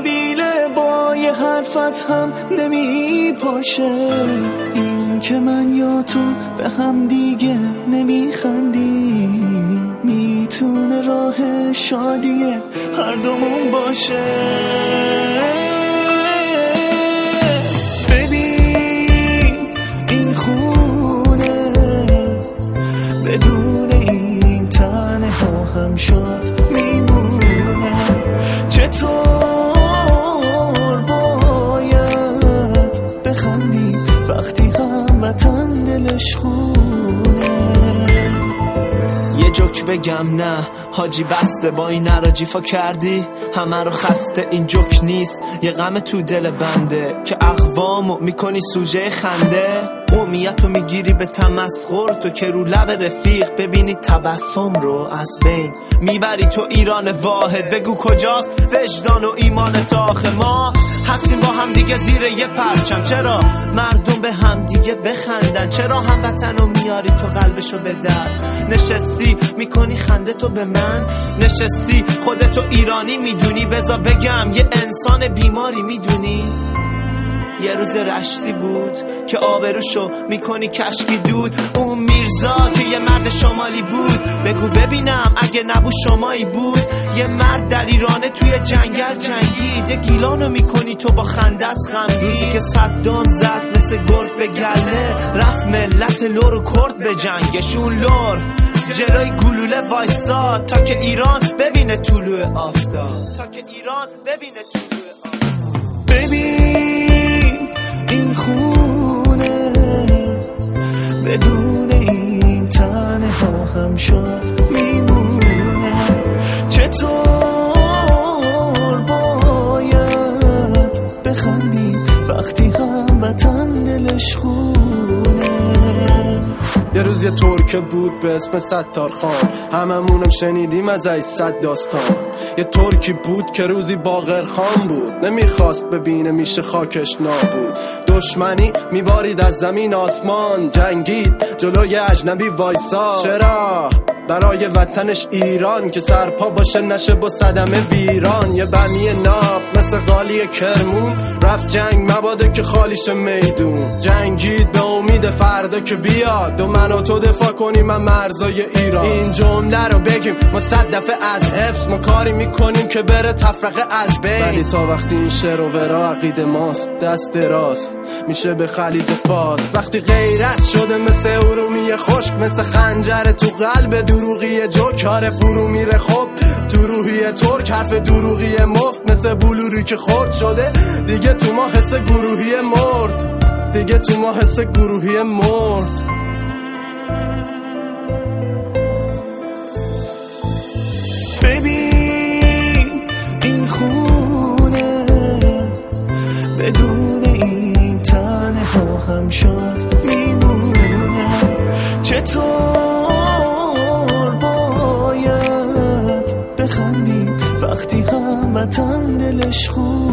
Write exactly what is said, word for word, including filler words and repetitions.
قبیله با یه حرف از هم نمی پاشه، این که من یا تو به هم دیگه نمی خندی میتونه راه شادی هر دومون باشه. ببین این خونه بدون این تنه ها هم شاد میمونه. چطور باید بخندی وقتی هم وطن دلش خونه؟ یه جوک بگم نه حاجی بسته، با این نراجیفا کردی همه رو خسته. این جوک نیست یه غم تو دل بنده که اقوامو میکنی سوژه خنده. قومیتو میگیری به تمسخر، تو که رو لب رفیق ببینی تبسم رو از بین میبری. تو ایران واحد بگو کجاست وجدان و ایمانت؟ آخه ما هستیم با هم دیگه زیر یه پرچم، چرا مردم به هم دیگه بخندن؟ چرا هموطنو میاری تو قلبشو به در؟ نشستی میکنی خنده تو به من، نشستی خودتو ایرانی میدونی. بذار بگم یه انسان بیماری میدونی. یه روز رشتی بود که آبروشو میکنی کشکی دود. اون میرزا که یه مرد شمالی بود، بگو ببینم اگه نبود شمایی بود. یه مرد در ایرانه توی جنگل جنگید، یه گیلانو میکنی تو با خندت خمگی. که صدام زد مثل گرگ به گله، رفت ملت لور و کرد به جنگشون. لور جلوی گلوله وایساد تا که ایران ببینه طلوع آفتاب، تا که ایران ببینه طلوع آفتاب. ببین این خونه بدون این تنه ها هم شاد میمونه. چطور باید بخندی وقتی هم وطن دلش خونه؟ یه روز یه ترکه بود به اسم ستار خان، هممونم شنیدیم از ای صد داستان. یه ترکی بود که روزی باقر خان بود، نمیخواست ببینه میشه خاکش نابود. دشمنی میبارید از زمین آسمان، جنگید جلوی اجنبی وایسا. چرا؟ برای وطنش ایران که سرپا باشه نشه با صدمه ویران. یه بمی ناب مثل قالی کرمون رفت جنگ مباده که خالیش میدون. جنگید به امید فردا که بیاد و من و تو دفاع کنیم من مرزای ایران. این جمله رو بگیم ما صد دفعه از حفظ، ما کاری میکنیم که بره تفرقه از بین. ولی تا وقتی این شعر و ورا عقیده ماست دست دراز میشه به خلیج فارس. وقتی غیرت شده مثل ارومیه خشک، مثل خنجر تو قلب دروغی جوکار فرو میره. خب تو روحی ترک حرف دروغی مفت، مثل بلوری که خورد شده دیگه تو ما حس گروهی مرد، دیگه تو ما حس گروهی مرد. ببین این خونه بدون این تنه ها هم شاد میمونه. چطور باید بخندی وقتی هم وطن دلش خونه؟